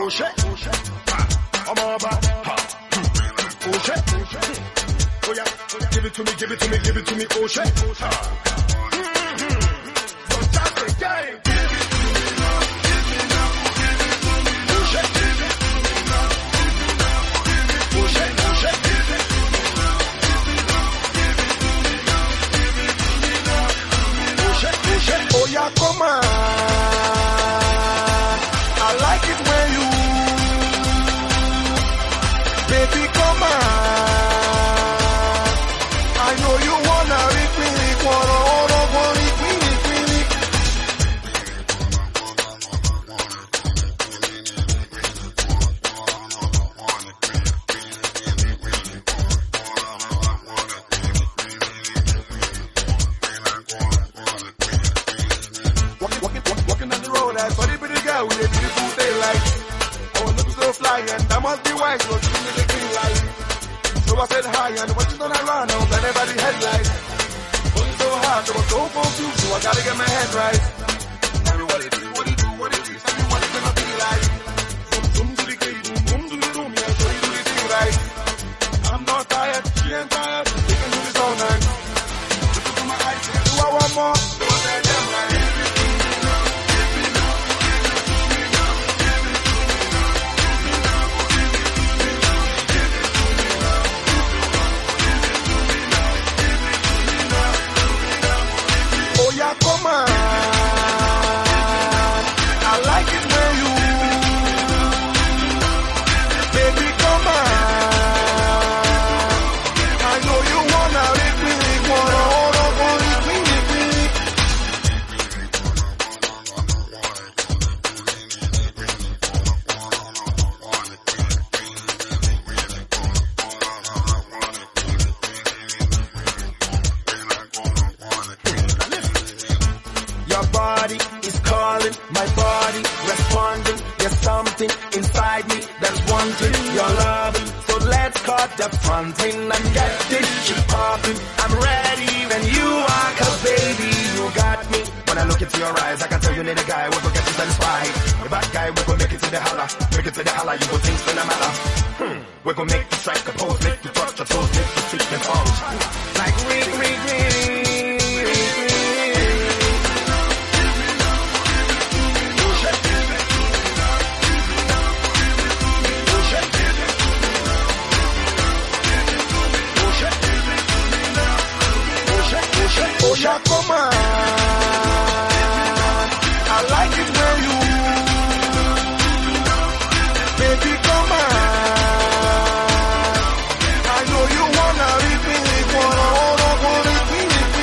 shit, oh shit, I'm over, oh shit, oh yeah, give it to me, give it to me, give it to me, oh shit, fantastic game. Oh yeah, come on. I like it when you, baby, come on. I know you wanna lick me, wanna lick me. Walking on the road, I saw the pretty girl with a beautiful daylight. I was looking so fly, and that must be why she was giving me the green light. So I said hi, and when she turned around, I was blinded by the headlight. Going so hard, I was so confused, so I gotta get my head right. Tell me what it is, what it do, what it is, tell me what it's gonna be like. Boom to the gate, boom to the room, yeah, so you do the thing right. I'm not tired, she ain't tired, we can do this all night. Look into my eyes, do I want more? So I said, damn right. Oh yeah, come on. I like it when you, baby, come on. I know you wanna lick me, wanna lick me. Your body is calling, my body responding. There's something inside me that's wanting your loving. So let's cut the fronting and get this shit popping. I'm ready when you are, cause baby, you got me. When I look into your eyes, I can tell you need a guy who will get you satisfied. The bad guy, we gon' make it to the holla. Make it to the holla, you gon' think phenomenal. We gon' make you strike a pose, make you touch your toes, make you freak and pose. Like ring. Oh yeah, come on. I like it when you, baby, come on. I know you wanna lick me, wanna lick me.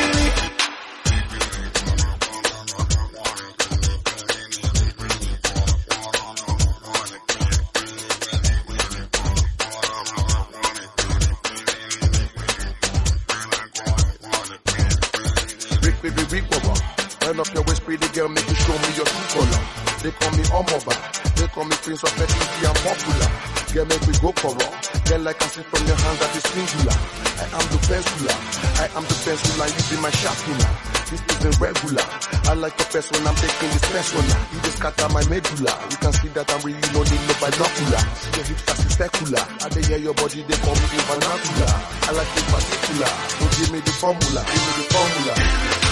Rick over. Turn up your waist, pretty girl, make you show me your true color. They call me Omoba, they call me Prince of Petiti and popular. Girl, make we go for all. Girl, like I see from your hands that is singular. I am the penciller, I am the penciller, you be my sharpener. This isn't regular. I like the best when I'm taking this special. You just scatter my medulla. You can see that I'm really no need no binocular. See your hips as secular. I they hear your body, they call me the vernacular. I like it particular. So give me the formula, give me the formula.